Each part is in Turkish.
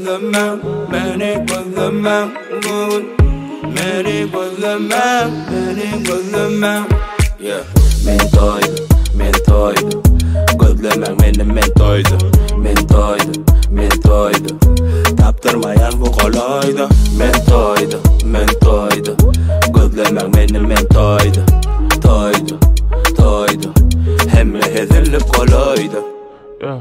gözlemem, beni gözlemem bugün. Beni gözlemem, beni gözlemem. Yeah. Men toydu, gözlemem men toydu. Taptırmayan bu kolaydı. Men toydu, gözlemem men toydu. Hemme hezilip kolaydı. Yeah.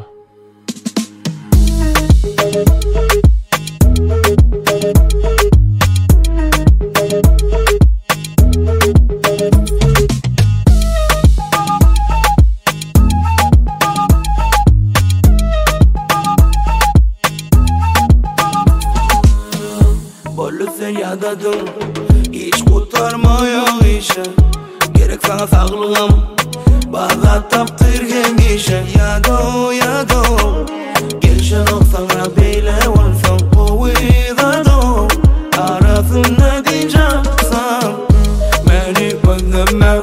Sen yadadın, hiç kurtarmaya işe. Gerek sana sağlığım, bazı taptırgen işe. Yado, gelişen ol sana beyle olsan. O izado, arasında diyeceksen. Beni gözlemem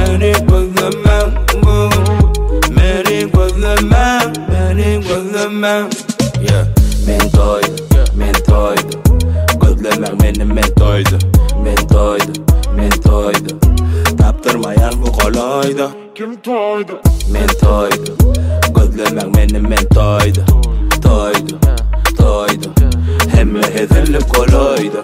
bugün. Beni gözlemem. Yeah. Men toydu. Gözlemem men toydu. Taptırmayan bu kolaydı. Kim toydu? Men toydu. Gözlemem men toydu. Hemme hezilip kolaydı.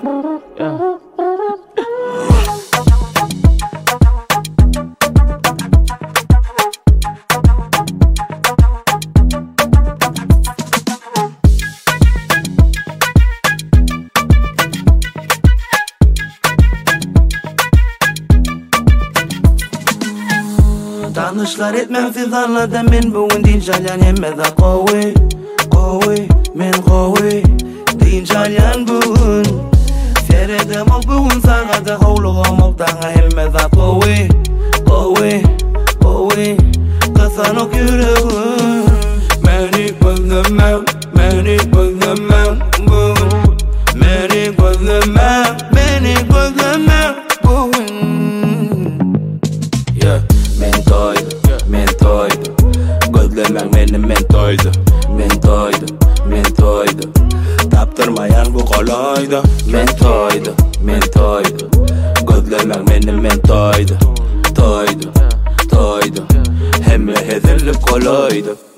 Tanışlar etmem siz anladım men bugün dinçalyan hemme da kovi men kovi dinçalyan bugün Seredem ol bugün sargada hovluğum ol dana hemme da kovi kasan ok yüreğim Beni gözlemem bugün Beni gözlemem bugün Yeah. Men toydu. Gözlemem men toydu. Taptırmayan bu kolaydı. Men toydu. Gözlemem men toydu. Hemme hezilip kolaydı.